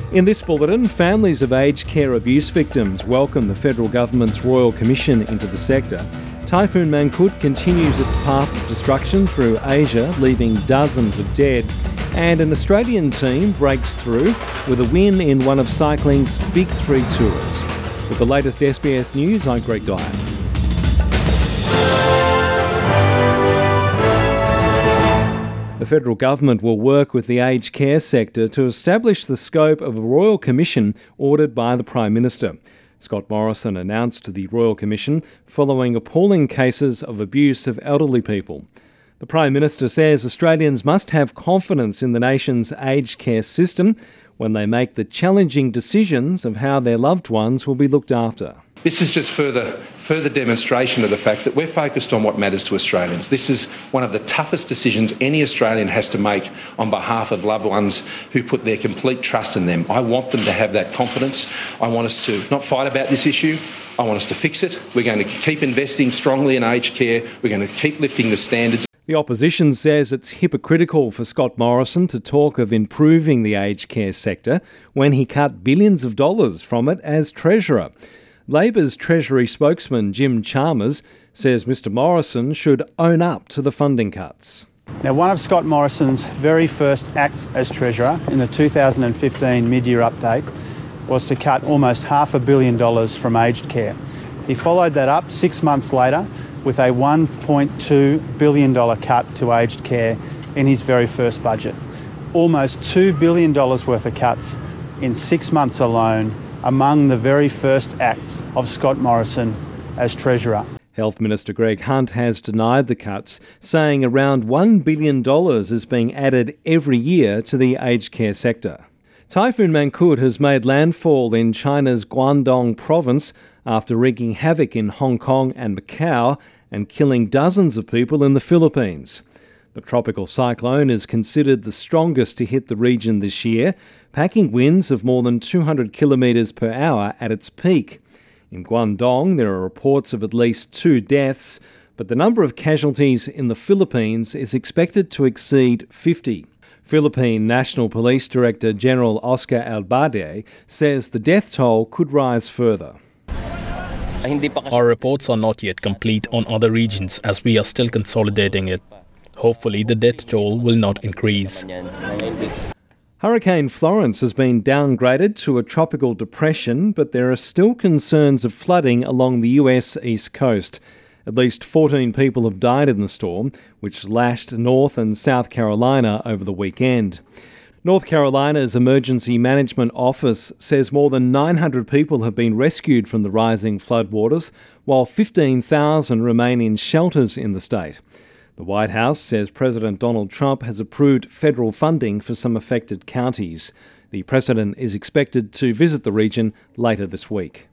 In this bulletin, families of aged care abuse victims welcome the federal government's Royal Commission into the sector. Typhoon Mangkhut continues its path of destruction through Asia, leaving dozens of dead. And an Australian team breaks through with a win in one of cycling's Big Three tours. With the latest SBS News, I'm Greg Dyer. The federal government will work with the aged care sector to establish the scope of a Royal Commission ordered by the Prime Minister. Scott Morrison announced the Royal Commission following appalling cases of abuse of elderly people. The Prime Minister says Australians must have confidence in the nation's aged care system when they make the challenging decisions of how their loved ones will be looked after. This is just further demonstration of the fact that we're focused on what matters to Australians. This is one of the toughest decisions any Australian has to make on behalf of loved ones who put their complete trust in them. I want them to have that confidence. I want us to not fight about this issue. I want us to fix it. We're going to keep investing strongly in aged care. We're going to keep lifting the standards. The opposition says it's hypocritical for Scott Morrison to talk of improving the aged care sector when he cut billions of dollars from it as Treasurer. Labor's Treasury spokesman Jim Chalmers says Mr Morrison should own up to the funding cuts. Now, one of Scott Morrison's very first acts as Treasurer in the 2015 mid-year update was to cut almost $500 million from aged care. He followed that up 6 months later with a $1.2 billion cut to aged care in his very first budget. Almost $2 billion worth of cuts in 6 months alone, among the very first acts of Scott Morrison as Treasurer. Health Minister Greg Hunt has denied the cuts, saying around $1 billion is being added every year to the aged care sector. Typhoon Mangkhut has made landfall in China's Guangdong province after wreaking havoc in Hong Kong and Macau and killing dozens of people in the Philippines. The tropical cyclone is considered the strongest to hit the region this year, packing winds of more than 200 kilometres per hour at its peak. In Guangdong, there are reports of at least 2 deaths, but the number of casualties in the Philippines is expected to exceed 50. Philippine National Police Director General Oscar Albade says the death toll could rise further. Our reports are not yet complete on other regions as we are still consolidating it. Hopefully, the death toll will not increase. Hurricane Florence has been downgraded to a tropical depression, but there are still concerns of flooding along the US East Coast. At least 14 people have died in the storm, which lashed North and South Carolina over the weekend. North Carolina's Emergency Management Office says more than 900 people have been rescued from the rising floodwaters, while 15,000 remain in shelters in the state. The White House says President Donald Trump has approved federal funding for some affected counties. The president is expected to visit the region later this week.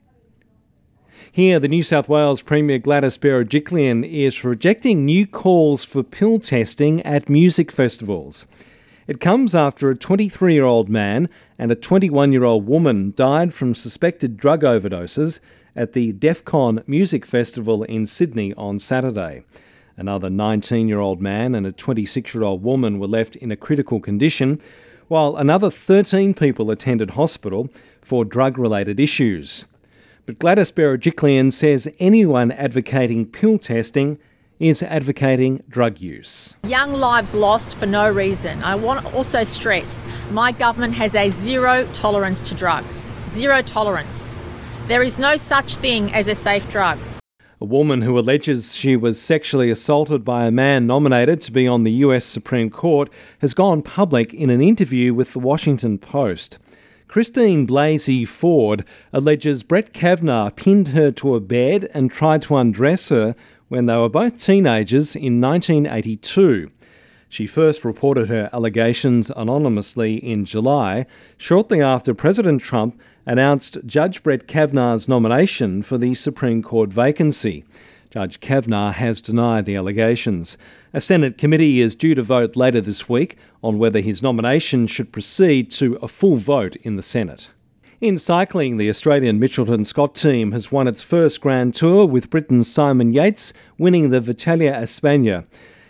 Here, the New South Wales Premier Gladys Berejiklian is rejecting new calls for pill testing at music festivals. It comes after a 23-year-old man and a 21-year-old woman died from suspected drug overdoses at the DEFCON Music Festival in Sydney on Saturday. Another 19-year-old man and a 26-year-old woman were left in a critical condition, while another 13 people attended hospital for drug-related issues. But Gladys Berejiklian says anyone advocating pill testing is advocating drug use. Young lives lost for no reason. I want to also stress my government has a zero tolerance to drugs. Zero tolerance. There is no such thing as a safe drug. A woman who alleges she was sexually assaulted by a man nominated to be on the US Supreme Court has gone public in an interview with the Washington Post. Christine Blasey Ford alleges Brett Kavanaugh pinned her to a bed and tried to undress her when they were both teenagers in 1982. She first reported her allegations anonymously in July, shortly after President Trump announced Judge Brett Kavanaugh's nomination for the Supreme Court vacancy. Judge Kavanaugh has denied the allegations. A Senate committee is due to vote later this week on whether his nomination should proceed to a full vote in the Senate. In cycling, the Australian Mitchelton Scott team has won its first Grand Tour with Britain's Simon Yates winning the Vitalia Espana.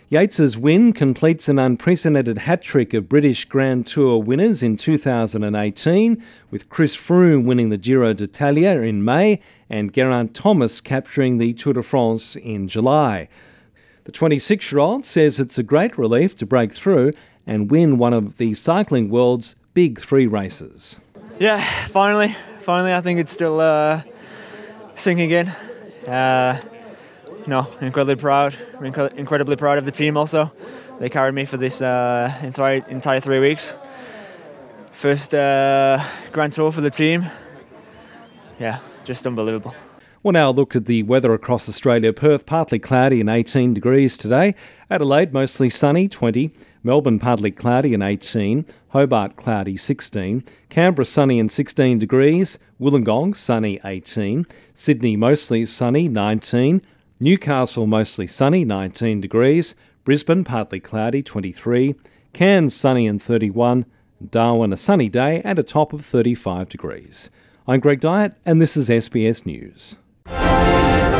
Yates's win completes an unprecedented hat-trick of British Grand Tour winners in 2018, with Chris Froome winning the Giro d'Italia in May and Geraint Thomas capturing the Tour de France in July. The 26-year-old says it's a great relief to break through and win one of the cycling world's big three races. Yeah, finally, I think it's still sinking in. Incredibly proud of the team also. They carried me for this entire 3 weeks. First Grand Tour for the team. Yeah, just unbelievable. We'll now look at the weather across Australia. Perth, partly cloudy and 18 degrees today. Adelaide, mostly sunny, 20. Melbourne, partly cloudy and 18. Hobart, cloudy, 16. Canberra, sunny and 16 degrees. Wollongong, sunny, 18. Sydney, mostly sunny, 19. Newcastle, mostly sunny, 19 degrees. Brisbane, partly cloudy, 23. Cairns, sunny and 31. Darwin, a sunny day and a top of 35 degrees. I'm Greg Dyett, and this is SBS News.